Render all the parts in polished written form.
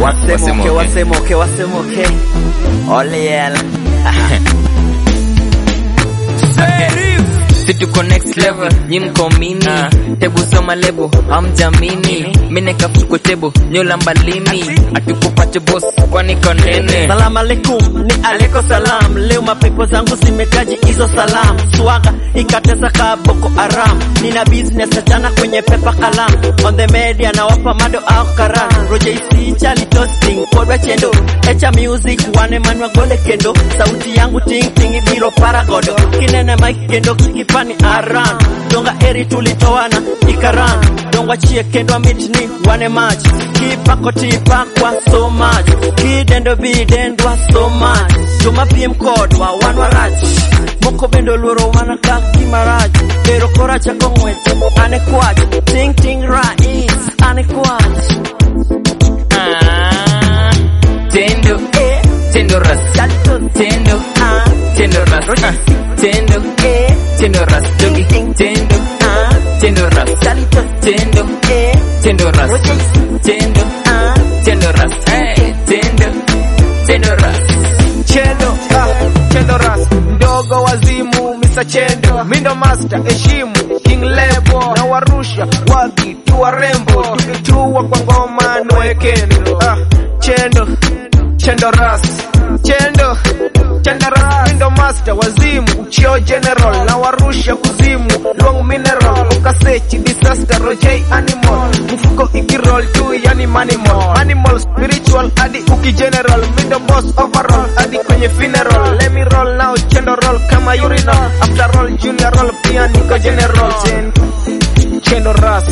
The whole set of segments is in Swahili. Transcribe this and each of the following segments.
Wasemoke. Ole yala. Situko next level, nyimko mini Tebu soma lebo, hamjamini Mine kafuko tebo, nyola mbalini Atukupache boss, kwani konene Salam alaikum, ni aliko salam Leo mapepo zangu simekaji izo salam Swaga, ikatesa ka Boko Haram Nina business achana kwenye pepa kalam On the media na wapa mado au karan Roger isi chali toasting, kodwa chendo Echa music, wane manwa gole kendo Sauti yangu ting ting ibiro paragodo Kinene mic kendo kikipani aran Donga eri tulitowana ikaran Donga chie kendo mitni wane match Kipako tipa kwa so much Kidendo bidendwa so much Juma PM code wa wanwa raj Moko bendo luro wana kaki maraj Pero koracha kongwe ane kwaj Ting ting rais ane kwaj Tendo Tendo ras Tendo Tendo ras Tendo Tendo ras Jogi Tendo Tendo ras Tendo Tendo ras Tendo Tendo ras Tendo ras Chendo ras Ndogo wazimu Mr. Chendo Mindo master Eshimu King Lebo Na warusha Wagi Tuwa rembo Tukitua kwa ngoma Nwekendo Chendo ras Chendo ras Mindo master Wazimu Uchio general Na warusha kuzimu Long mineral Ukasechi disaster Rojay animal Mfuko ikirol tu yani manimal Animal spiritual Adi uki general Mindo boss overall Adi kwenye funeral Let me roll now Chendo roll kama urinal After all junior roll Pia niko general Chendo ras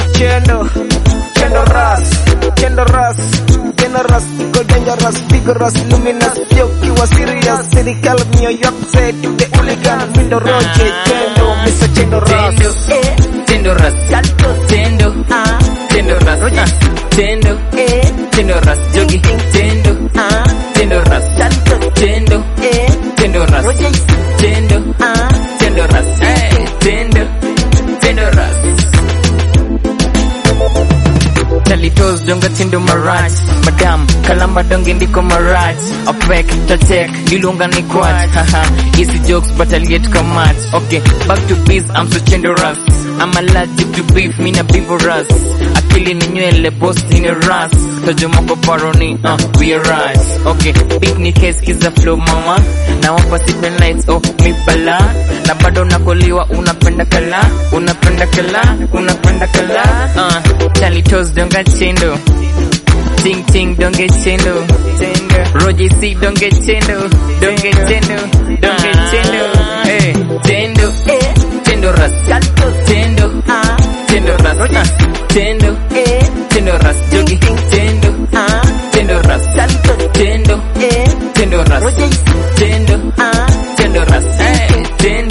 Generous, iko dangerous, vigorous, luminous, yoki wa serious, serical New York, say to the hooligan, Mindo Roche, Chendo, Mr. Chendo ras Tendo ras Tendo Tendo ras Tendo Tendo ras Jogi Tendo Tendo ras Tendo Tendo ras Tendo Tendo ras Tendo ras Talitos donga tindo maraj Madam, kalamba donge ndiko maraj Opek, tatek, nilunga ni kwaj Haha, easy jokes but I'll get kamat Okay, back to biz, I'm so Chendo ras I'm allergic to beef, mina beaverous Akili ni nywele, boss ni ras Tojo moko paroni, we are ras Okay, big ni case kiza flow mama Na wapa sipen lights, oh, mi bala Na bado nakoliwa, unapenda kala Talitos donga chendo Ting ting donge chendo Roger C donge chendo Hey Tendo Tendo ras Tendo ras Tendo ras Jogi Tendo ras Tendo ras Tendo ras Tendo ras